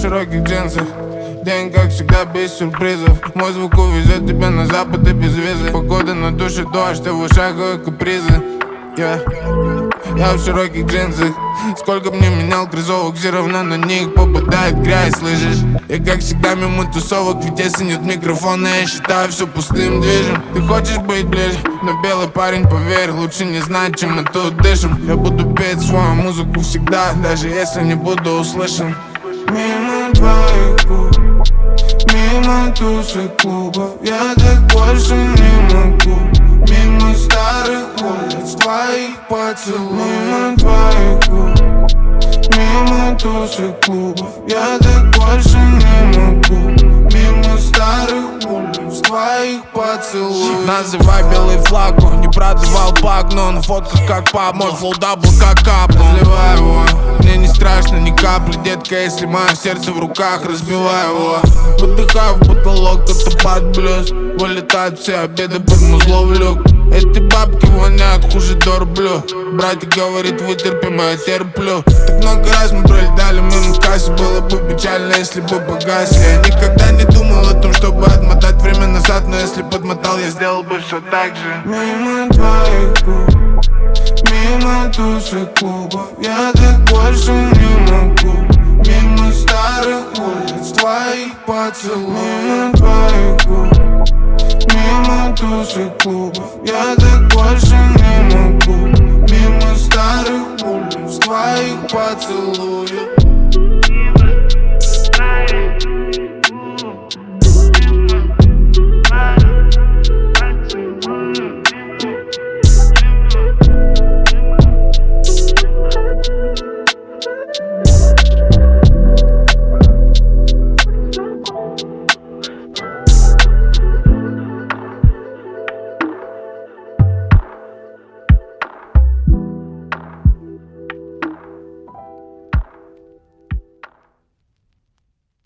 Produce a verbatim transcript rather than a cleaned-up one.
широких джинсах. День, как всегда, без сюрпризов. Мой звук увезет тебя на запад и без визы. Погода на душе, дождь, а в ушах капризы. Yeah. Я в широких джинсах. Сколько б не менял кроссовок, все равно на них попадает грязь, слышишь? Я как всегда мимо тусовок, ведь если нет микрофона, я считаю все пустым движем. Ты хочешь быть ближе, но белый парень, поверь, лучше не знать, чем мы тут дышим. Я буду петь свою музыку всегда, даже если не буду услышан. Мимо твоих губ, мимо тусок клубов, я так больше не могу. Мимо старых улиц, твоих поцелуев. Мимо твоих губ, мимо тусок клубов, я так больше не могу. Мимо старых улиц, твоих поцелуев. Называй белый флаг, он не продавал пак, но на фотках как пап. Мой флоу дабл как кап, разливай его. Мне не страшно ни капли, детка, если мое сердце в руках, разбивай его. Выдыхаю в потолок, это под блюз. Вылетают все обеды под музлов люк. Эти бабки воняют хуже дорблю. Братик говорит, вытерпим, а я терплю. Так много раз мы пролетали мимо в кассе. Было бы печально, если бы погасли. Я никогда не думал о том, чтобы отмотать время назад, но если подмотал, я сделал бы все так же. Мимо твоих губ, мимо тусок клубов, я так больше не могу. Мимо старых улиц, твоих поцелуев. Мимо твоих губ, мимо тусок клубов, я так больше не могу. Мимо старых улиц, твоих поцелуев.